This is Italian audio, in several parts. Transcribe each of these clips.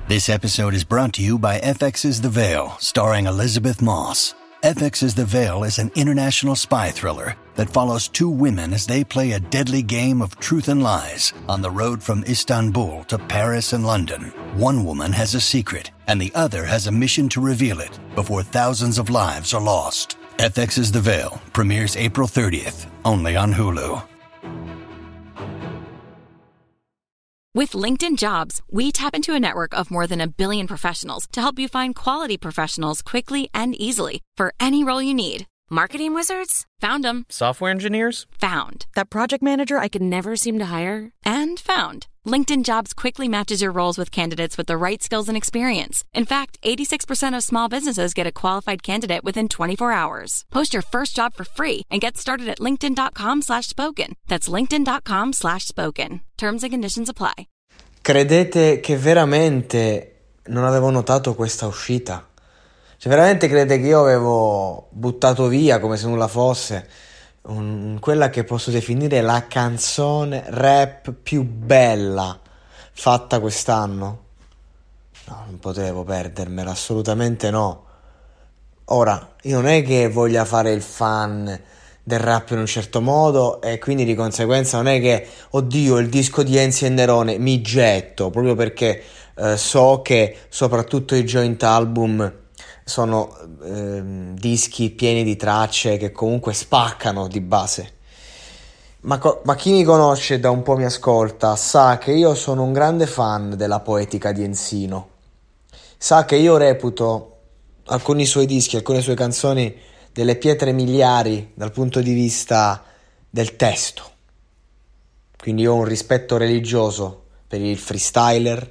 This episode is brought to you by FX's The Veil, starring Elizabeth Moss. FX's The Veil is an international spy thriller that follows two women as they play a deadly game of truth and lies on the road from Istanbul to Paris and London. One woman has a secret, and the other has a mission to reveal it before thousands of lives are lost. FX's The Veil premieres April 30th, only on Hulu. With LinkedIn Jobs, we tap into a network of more than 1 billion professionals to help you find quality professionals quickly and easily for any role you need. Marketing wizards? Found them. Software engineers? Found. That project manager I could never seem to hire? And found. LinkedIn Jobs quickly matches your roles with candidates with the right skills and experience. In fact, 86% of small businesses get a qualified candidate within 24 hours. Post your first job for free and get started at linkedin.com/spoken. That's linkedin.com/spoken. Terms and conditions apply. Credete che veramente non avevo notato questa uscita? Cioè, veramente credete che io avevo buttato via come se nulla fosse quella che posso definire la canzone rap più bella fatta quest'anno? No, non potevo perdermela, assolutamente no. Ora, io non è che voglia fare il fan del rap in un certo modo e quindi di conseguenza non è che, oddio, il disco di Enzi e Nerone, mi getto, proprio perché so che soprattutto i joint album sono dischi pieni di tracce che comunque spaccano di base. Ma chi mi conosce da un po' mi ascolta sa che io sono un grande fan della poetica di Enzino. Sa che io reputo alcuni suoi dischi, alcune sue canzoni delle pietre miliari dal punto di vista del testo. Quindi ho un rispetto religioso per il freestyler,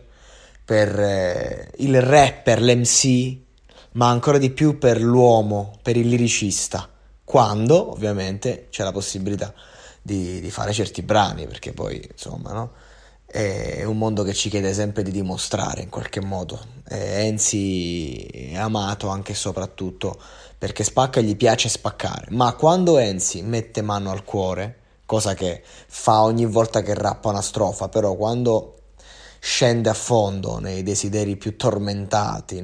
per il rapper, l'MC, ma ancora di più per l'uomo, per il liricista, quando ovviamente c'è la possibilità di fare certi brani, perché poi insomma, no? È un mondo che ci chiede sempre di dimostrare in qualche modo. Enzi è amato anche e soprattutto perché spacca e gli piace spaccare, ma quando Enzi mette mano al cuore, cosa che fa ogni volta che rappa una strofa, però quando scende a fondo nei desideri più tormentati,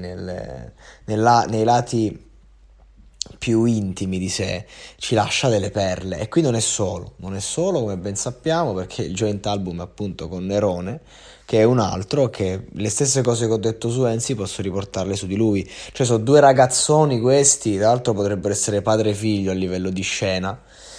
nei lati più intimi di sé, ci lascia delle perle. E qui non è solo come ben sappiamo, perché il joint album è appunto con Nerone, che è un altro che le stesse cose che ho detto su Enzi posso riportarle su di lui. Cioè sono due ragazzoni questi, tra l'altro potrebbero essere padre e figlio a livello di scena,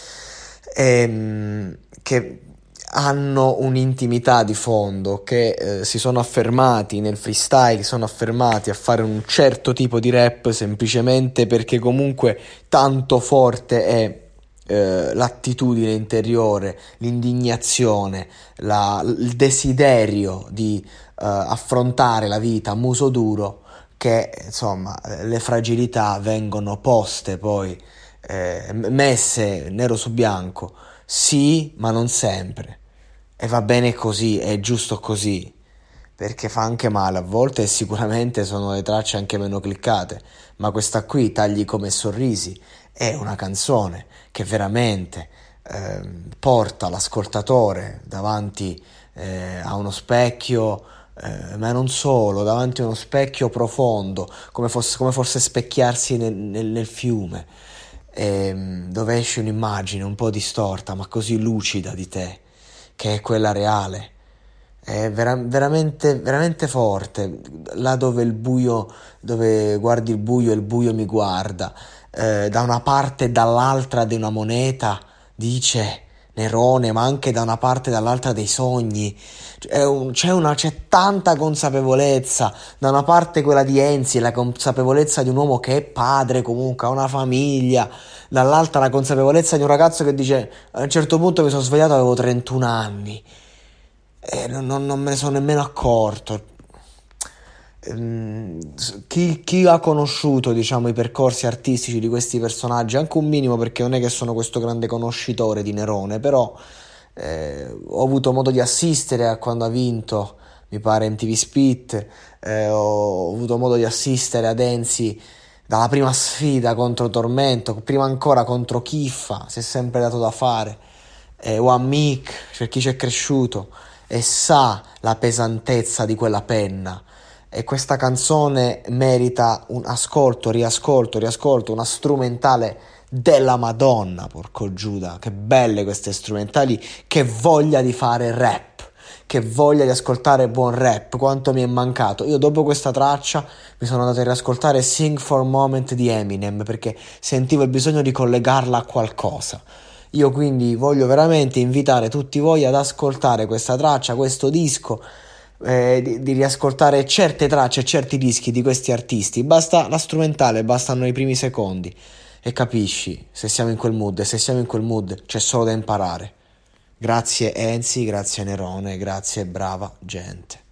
che hanno un'intimità di fondo, che si sono affermati nel freestyle, sono affermati a fare un certo tipo di rap semplicemente perché comunque tanto forte è l'attitudine interiore, l'indignazione, il desiderio di affrontare la vita a muso duro, che insomma le fragilità vengono poste poi, messe nero su bianco, sì, ma non sempre. E va bene così, è giusto così, perché fa anche male a volte e sicuramente sono le tracce anche meno cliccate, ma questa qui, Tagli come sorrisi, è una canzone che veramente porta l'ascoltatore davanti a uno specchio, ma non solo, davanti a uno specchio profondo, come fosse specchiarsi nel fiume, dove esce un'immagine un po' distorta ma così lucida di te, che è quella reale. È veramente, veramente forte, là dove il buio, dove guardi il buio e il buio mi guarda, da una parte e dall'altra di una moneta, dice Nerone, ma anche da una parte e dall'altra dei sogni. C'è tanta consapevolezza, da una parte quella di Enzi, la consapevolezza di un uomo che è padre, comunque ha una famiglia, dall'altra la consapevolezza di un ragazzo che dice a un certo punto mi sono svegliato, avevo 31 anni e non me ne sono nemmeno accorto. Chi ha conosciuto, diciamo, i percorsi artistici di questi personaggi, anche un minimo, perché non è che sono questo grande conoscitore di Nerone, però ho avuto modo di assistere a quando ha vinto, mi pare, MTV Spit, ho avuto modo di assistere ad Enzi dalla prima sfida contro Tormento, prima ancora contro Kiffa, si è sempre dato da fare, One Mic, per chi ci è cresciuto e sa la pesantezza di quella penna, e questa canzone merita un ascolto, riascolto, una strumentale della Madonna, porco Giuda, che belle queste strumentali, che voglia di fare rap, che voglia di ascoltare buon rap, quanto mi è mancato. Io dopo questa traccia mi sono andato a riascoltare Sing for a Moment di Eminem, perché sentivo il bisogno di collegarla a qualcosa. Io quindi voglio veramente invitare tutti voi ad ascoltare questa traccia, questo disco, di riascoltare certe tracce, certi dischi di questi artisti. Basta la strumentale, bastano i primi secondi e capisci se siamo in quel mood, e se siamo in quel mood c'è solo da imparare. Grazie Enzi, grazie Nerone, grazie brava gente.